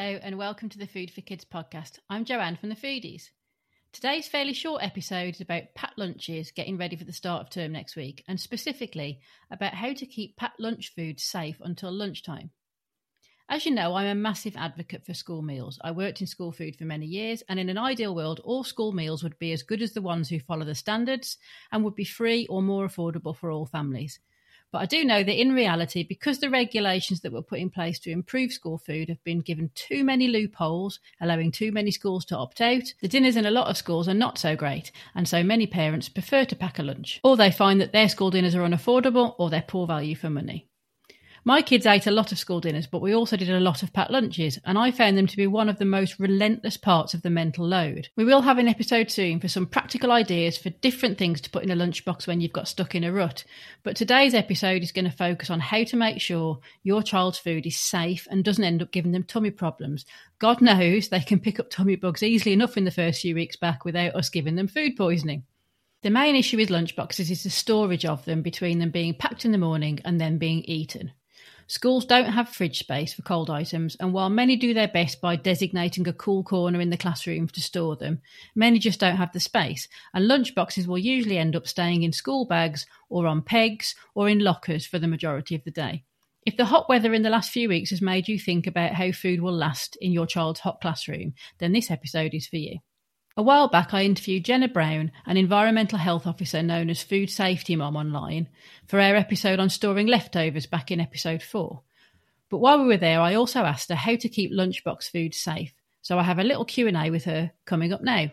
Hello and welcome to the Food for Kids podcast. I'm Joanne from the Foodies. Today's fairly short episode is about packed lunches getting ready for the start of term next week, and specifically about how to keep packed lunch food safe until lunchtime. As you know, I'm a massive advocate for school meals. I worked in school food for many years, and in an ideal world, all school meals would be as good as the ones who follow the standards and would be free or more affordable for all families. But I do know that in reality, because the regulations that were put in place to improve school food have been given too many loopholes, allowing too many schools to opt out, the dinners in a lot of schools are not so great, and so many parents prefer to pack a lunch. Or they find that their school dinners are unaffordable or they're poor value for money. My kids ate a lot of school dinners, but we also did a lot of packed lunches, and I found them to be one of the most relentless parts of the mental load. We will have an episode soon for some practical ideas for different things to put in a lunchbox when you've got stuck in a rut, but today's episode is going to focus on how to make sure your child's food is safe and doesn't end up giving them tummy problems. God knows they can pick up tummy bugs easily enough in the first few weeks back without us giving them food poisoning. The main issue with lunchboxes is the storage of them between them being packed in the morning and then being eaten. Schools don't have fridge space for cold items, and while many do their best by designating a cool corner in the classroom to store them, many just don't have the space, and lunchboxes will usually end up staying in school bags or on pegs or in lockers for the majority of the day. If the hot weather in the last few weeks has made you think about how food will last in your child's hot classroom, then this episode is for you. A while back, I interviewed Jenna Brown, an environmental health officer known as Food Safety Mom online, for our episode on storing leftovers back in episode 4. But while we were there, I also asked her how to keep lunchbox food safe. So I have a little Q&A with her coming up now.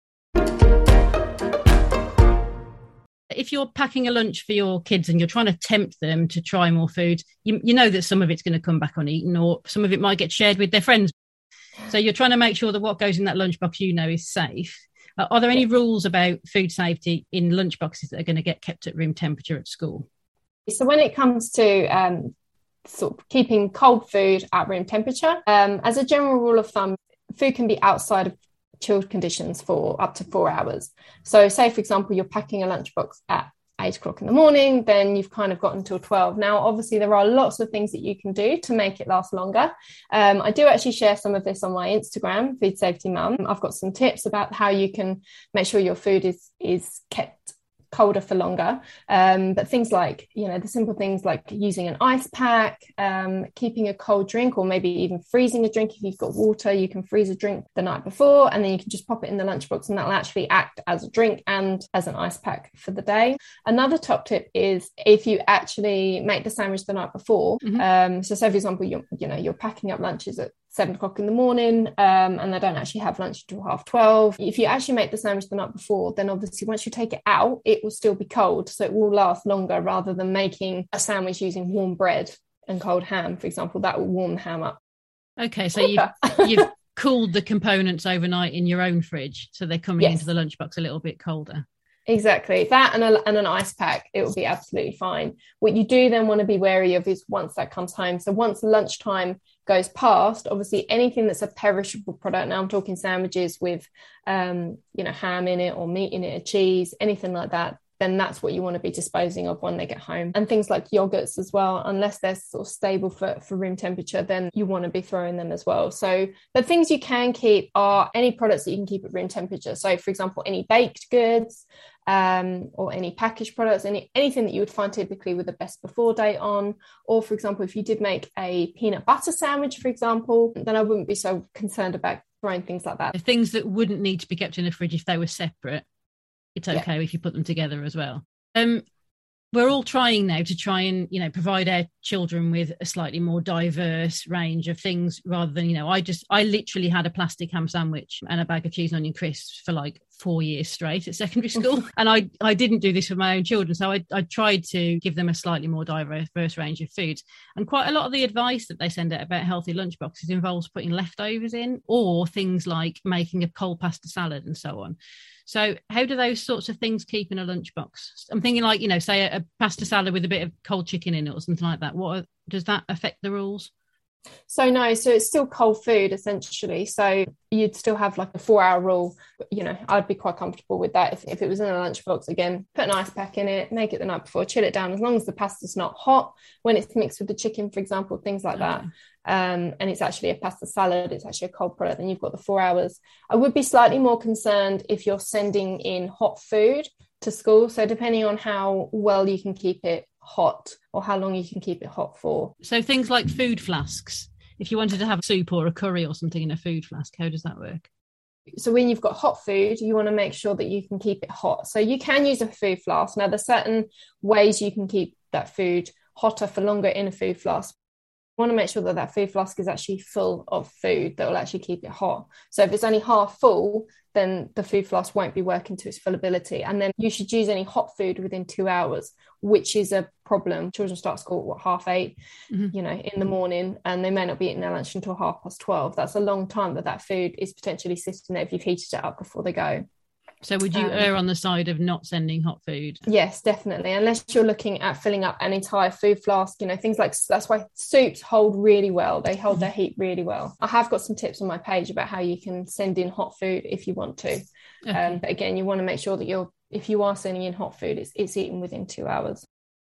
If you're packing a lunch for your kids and you're trying to tempt them to try more food, you know that some of it's going to come back uneaten, or some of it might get shared with their friends. So you're trying to make sure that what goes in that lunchbox, is safe. Are there any rules about food safety in lunchboxes that are going to get kept at room temperature at school? So when it comes to sort of keeping cold food at room temperature, as a general rule of thumb, food can be outside of chilled conditions for up to 4 hours. So say, for example, you're packing a lunchbox at 8 o'clock in the morning, then you've kind of got until 12. Now, obviously, there are lots of things that you can do to make it last longer. I do actually share some of this on my Instagram, Food Safety Mum. I've got some tips about how you can make sure your food is kept colder for longer. But things like, the simple things like using an ice pack, keeping a cold drink, or maybe even freezing a drink. If you've got water, you can freeze a drink the night before, and then you can just pop it in the lunchbox, and that'll actually act as a drink and as an ice pack for the day. Another top tip is if you actually make the sandwich the night before. So say, for example, you're packing up lunches at 7 o'clock in the morning, and they don't actually have lunch until 12:30. If you actually make the sandwich the night before, then obviously once you take it out, it will still be cold, so it will last longer, rather than making a sandwich using warm bread and cold ham, for example. That will warm the ham up. Okay, so you've cooled the components overnight in your own fridge, so they're coming into the lunchbox a little bit colder. Exactly, that and an ice pack, it will be absolutely fine. What you do then want to be wary of is once that comes home. So once lunchtime goes past, obviously anything that's a perishable product, now I'm talking sandwiches with ham in it or meat in it, or cheese, anything like that, then that's what you want to be disposing of when they get home. And things like yogurts as well, unless they're sort of stable for room temperature, then you want to be throwing them as well. So the things you can keep are any products that you can keep at room temperature. So for example, any baked goods, or any packaged products, anything that you would find typically with the best before date on. Or for example, if you did make a peanut butter sandwich, for example, then I wouldn't be so concerned about throwing things like that. The things that wouldn't need to be kept in the fridge if they were separate, it's okay if you put them together as well. We're all trying now to try and, provide our children with a slightly more diverse range of things, rather than, I literally had a plastic ham sandwich and a bag of cheese and onion crisps for like 4 years straight at secondary school. And I didn't do this for my own children. So I tried to give them a slightly more diverse range of foods. And quite a lot of the advice that they send out about healthy lunchboxes involves putting leftovers in, or things like making a cold pasta salad and so on. So how do those sorts of things keep in a lunchbox? I'm thinking like, say a pasta salad with a bit of cold chicken in it or something like that. Does that affect the rules? So no, so it's still cold food essentially. So you'd still have like a 4-hour rule. I'd be quite comfortable with that if it was in a lunchbox. Again, put an ice pack in it, make it the night before, chill it down, as long as the pasta's not hot when it's mixed with the chicken, for example, things like that. and it's actually a pasta salad, it's actually a cold product, then you've got the 4 hours. I would be slightly more concerned if you're sending in hot food to school. So depending on how well you can keep it hot or how long you can keep it hot for. So things like food flasks. If you wanted to have soup or a curry or something in a food flask, how does that work? So when you've got hot food, you want to make sure that you can keep it hot. So you can use a food flask. Now, there's certain ways you can keep that food hotter for longer in a food flask. You want to make sure that that food flask is actually full of food that will actually keep it hot. So if it's only half full, then the food flask won't be working to its full ability. And then you should use any hot food within 2 hours, which is a problem. Children start school at 8:30, in the morning, and they may not be eating their lunch until 12:30. That's a long time that food is potentially sitting there if you've heated it up before they go. So would you err on the side of not sending hot food? Yes, definitely. Unless you're looking at filling up an entire food flask, things like, that's why soups hold really well. They hold their heat really well. I have got some tips on my page about how you can send in hot food if you want to. Okay. But again, you want to make sure that if you are sending in hot food, it's eaten within 2 hours.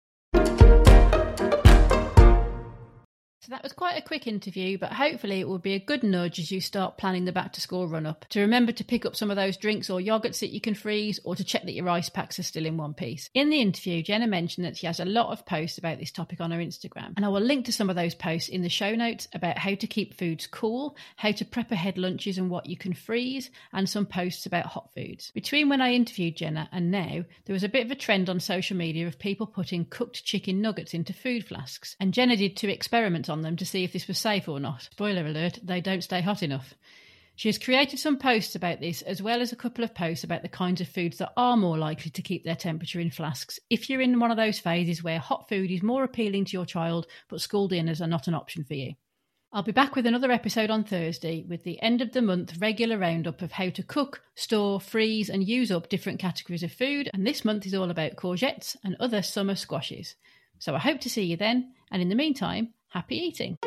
So that was quite a quick interview, but hopefully it will be a good nudge as you start planning the back to school run up to remember to pick up some of those drinks or yogurts that you can freeze, or to check that your ice packs are still in one piece. In the interview, Jenna mentioned that she has a lot of posts about this topic on her Instagram, and I will link to some of those posts in the show notes about how to keep foods cool, how to prep ahead lunches and what you can freeze, and some posts about hot foods. Between when I interviewed Jenna and now, there was a bit of a trend on social media of people putting cooked chicken nuggets into food flasks, and Jenna did 2 experiments on them to see if this was safe or not. Spoiler alert, they don't stay hot enough. She has created some posts about this, as well as a couple of posts about the kinds of foods that are more likely to keep their temperature in flasks if you're in one of those phases where hot food is more appealing to your child but school dinners are not an option for you. I'll be back with another episode on Thursday with the end of the month regular roundup of how to cook, store, freeze and use up different categories of food, and this month is all about courgettes and other summer squashes. So I hope to see you then, and in the meantime, happy eating.